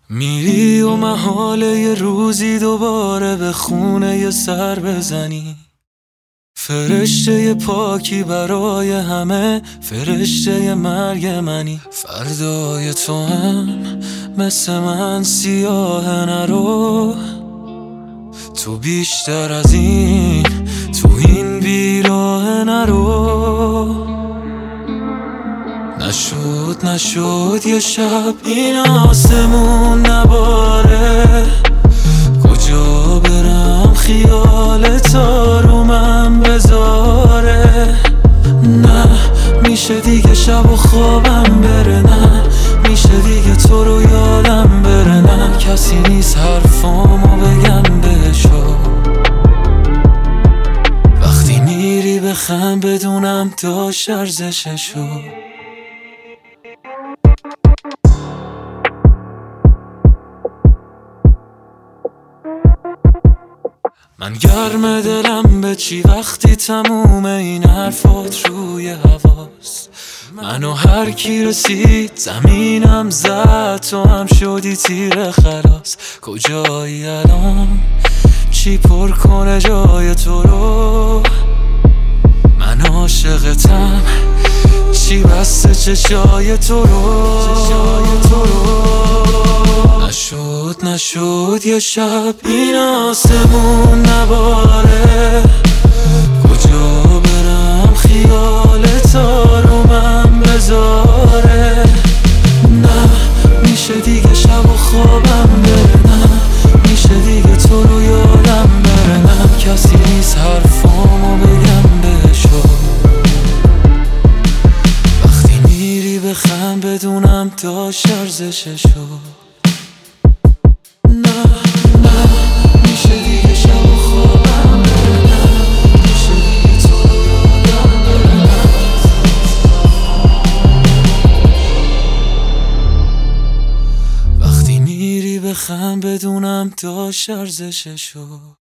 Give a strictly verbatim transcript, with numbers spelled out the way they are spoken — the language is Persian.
میری و محاله یه روزی دوباره به خونه یه سر بزنی. فرشته پاکی برای همه، فرشته مرگ منی. فردای تو هم مثل من سیاه نرو، تو بیشتر از این تو این بیراه نرو. نشد نشد یه شب این آسمون نباره، کجا برم خیال تا رو من بذاره. نه میشه دیگه شب و خوابم بره، نه میشه دیگه تو رو یادم بره. نه کسی نیست حرفامو بگم بهشو، وقتی میری بخم بدونم داشت ارزششو. من گرم دلم به چی وقتی تموم این حرفات روی هواست. منو هر کی رسید زمینم زد، تو هم شدی تیر خلاص. کجایی الان چی پر کنه جای تو رو؟ من عاشقتم چی بسته چشای تو رو؟ نشد نشد یه شب این آسمون نباره، کجا برم خیال تا رو من بذاره. نه میشه دیگه شب و خوابم بره، نه میشه دیگه تو رو یادم بره. نه کسی نیست حرفامو بگم بهشو، وقتی میری بخم بدونم داشت ارزششو. بخم بدونم داشت ارزششو.